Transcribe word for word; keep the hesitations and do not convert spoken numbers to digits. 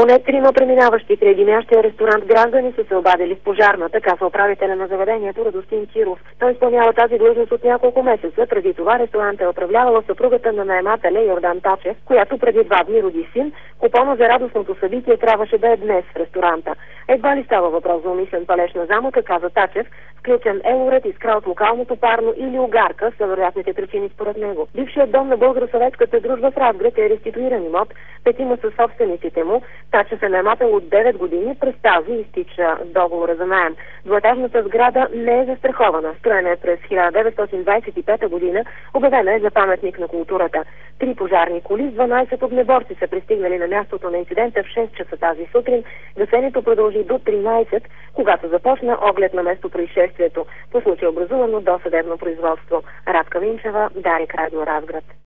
Поне трима преминаващи край димящия ресторант граждани са се обадили в пожарната, казва управителя на заведението Радостин Киров. Той изпълнява тази длъжност от няколко месеца. Преди това ресторанта е управлявала съпругата на наемателя Йордан Тачев, която преди два дни роди син. Купона за радостното събитие трябваше да е днес в ресторанта. Едва ли става въпрос за умишлен палеж на замъка, каза Тачев. Включен елоред, искра от локалното парно или огарка са вероятните причини според него. Бившият дом на българо-съветската дружба в Разград е реституиран имот. Петима са собствениците му. Тачев е наемател от девет години. През тази изтича договора за наем. Двуетажната сграда не е застрахована. Строена е през хиляда деветстотин двадесет и пета година. Обявена е за паметник на културата. Три пожарни коли с дванадесет огнеборци са пристигнали на мястото на инцидента в шест часа тази сутрин. Гасенето продължи до тринадесет, когато започна оглед на место происшествието. По случай образувано досъдебно производство. Радка Винчева, Дарик, Радио Разград.